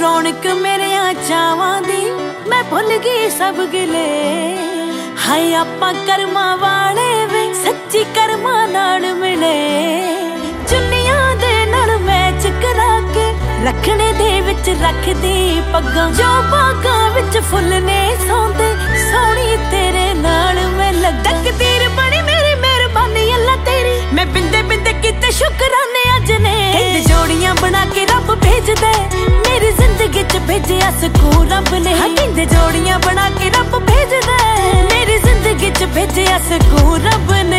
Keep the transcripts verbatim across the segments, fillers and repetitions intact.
रौनक मेरे चावां दी मैं भुल गई सब गिले। हाय आपां कर्मां वाले वे सच्ची कर्मां नाल मिले। चुन्नियां दे नाल मैच करा के रखने दे विच रखदी पग्गां जो बागां विच फुल ने सौंदे सोहणी तेरे नाल मैं लग। तकदीर बड़ी मेरी मेहरबानी अल्लाह तेरी मैं बिंदे बिंदे किते शुकराने अज ने। कहंदे जोड़ियां बना के रब भेजदे मेरी जिंदगी च भेजिया सकून रब ने। कहंदे जोड़ियां बना के रब भेजदे मेरी जिंदगी च भेजिया सकून रब ने।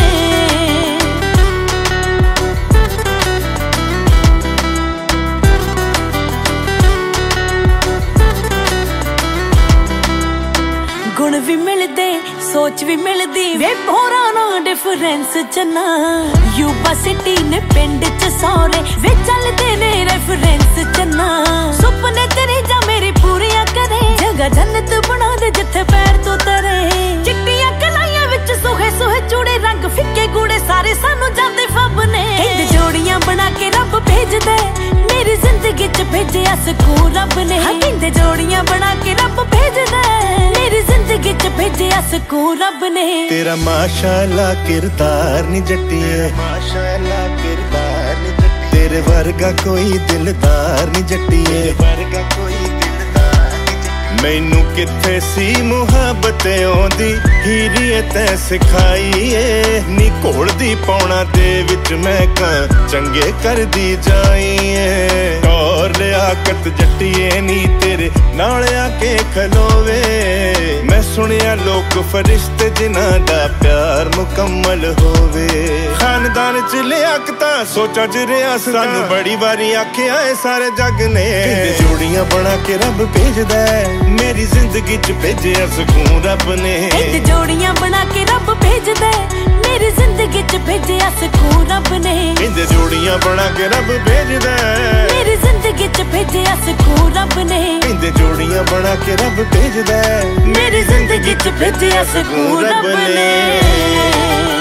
गुण भी मिलदे सोच भी मिलदी वे भोरा ना डिफरेंस चना। यूबा सिटी ने पिंड च सौरे वे चलदे ने रेफरेंस चना। सुपने तेरे जा मेरी पूरियां करे जगह जन्नत बना दे जिथे पैर तो तरे। चिट्टियां कलाइयां विच सोहे सोहे चूड़े रंग फिक्के गूड़े सारे सानू जाते फब ने। कहंदे जोड़ियां बना के रब भेजदे मेरी जिंदगी च भेजिया सकून रब ने। कहंदे जोड़ियां बना के रब भेजदे मेरी जिंदगी च भेजिया सकून रब ने। तेरा माशाअल्लाह किरदार नी जट्टिए, माशाअल्लाह किरदार नी जट्टिए। तेरे वर्गा कोई दिलदार नी जट्टिए, वर्गा कोई दिलदार नी जट्टिए। मैनू किथे सी मुहब्बत आउंदी हीरीए तै सिखाई ए। नी घोलदी पौना दे विच मैं कां चंगे करदी जाई ए। टौर लियाकत जट्टिए नी तेरे नाल आके खलोवे। मैं सुनिया लोक फरिश्ते जिन्हां दा प्यार मुकम्मल होवे। खानदान च लियाकतां सोचां च रियासतां सानू बड़ी बारी आखिया ऐ सारे जग ने। कहंदे जोड़ियां बना के रब भेजदा मेरी जिंदगी च भेजिया सकून रब ने। कहंदे जोड़ियां बना के रब भेजदा मेरी जिंदगी च भेजिया सकून रब ने। कहंदे जोड़ियां बना के रब भेजदा मेरी जिंदगी च भेजिया सकून रब ने। कहंदे जोड़ियां बना के रब भेजदा मेरी जिंदगी च भेजिया सकून रब ने।